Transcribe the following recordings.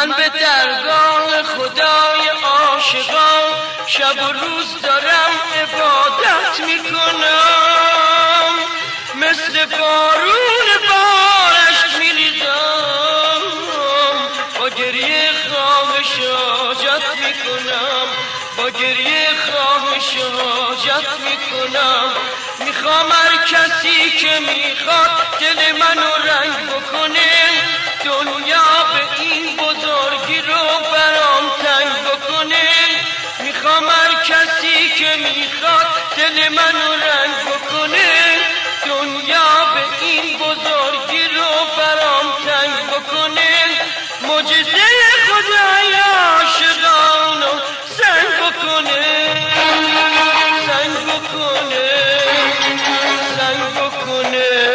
من به درگاه خدای عاشقان شب و روز دارم عبادت میکنم، مثل بارون بارش میریزم، با گریه خواهش حاجت میکنم، با گریه خواهش حاجت میکنم. میخوام هر کسی که میخواد دل منو رنگ بکنه، دنیا به این بزرگی رو برام تنگ بکنه. میخوام هر کسی که میخواد دل منو رنگ بکنه، دنیا به این بزرگی رو برام تنگ بکنه. معجزه خدای عاشقانو سنگ بکنه، سنگ بکنه، سنگ بکنه.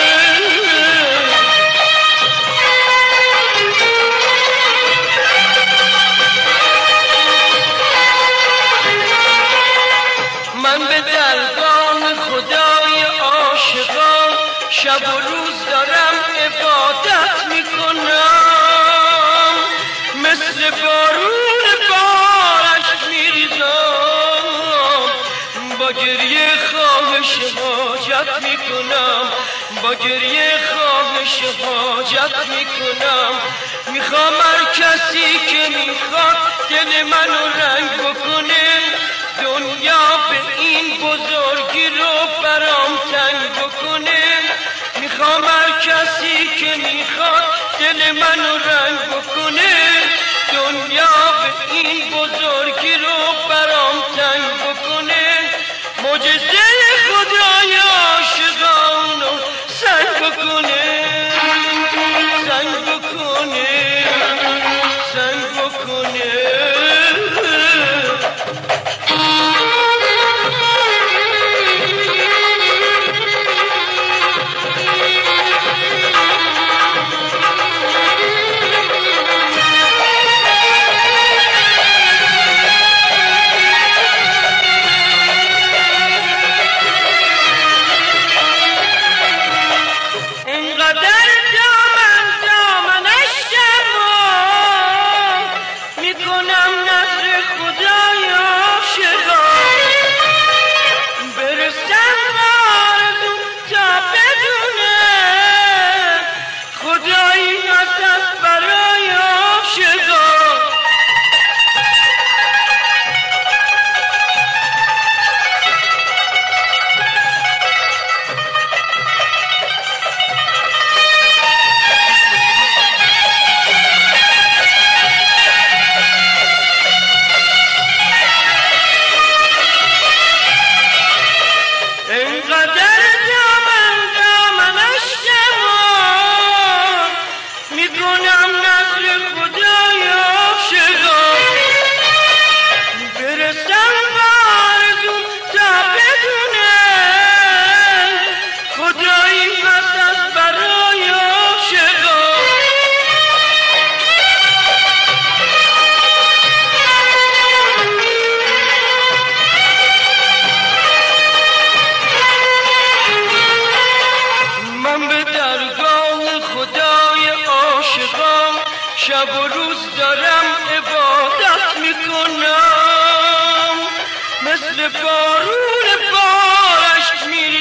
من به درگاه خدای عاشقان شب و روز دارم عبادت میکنم، مثل بارون بارش میریزم، با گریه خواهش حاجت میکنم، با گریه خواهش حاجت میکنم. میخوام هر کسی که میخواد دل منو رنگ بکنه، دنیا به این بزرگی رو برام تنگ بکنه. میخوام هر کسی که میخواد دل منو رنگ بکنه، دنیا به این بزرگی رو برام تنگ بکنه. معجزه خدای عاشقانو سنگ بکنه، سنگ بکنه، سنگ بکنه. شب و روز دارم عبادت میکنم، مثل بارون بارش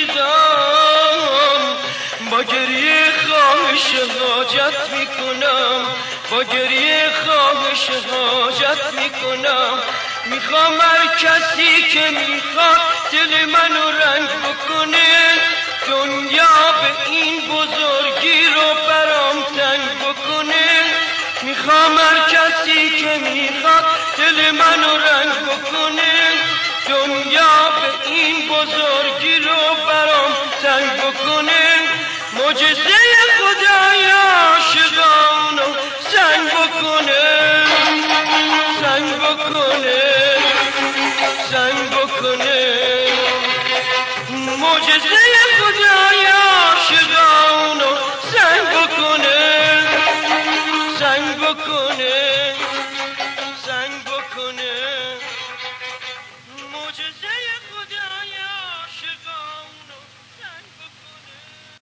میریزم، با گریه خواهش حاجت میکنم، با گریه خواهش حاجت میکنم. میخوام هر کسی که میخواد دل منو رنگ بکنه، دنیا به این بزرگی رو برام تنگ بکنه. میخوام هر کسی که میخواد دل منو رنگ بکنه، دنیا به این بزرگی رو برام تنگ بکنه. معجزه خدای عاشقانو سنگ بکنه، سنگ بکنه، سنگ بکنه. معجزه خدای عاشقانو سنگ بکنه.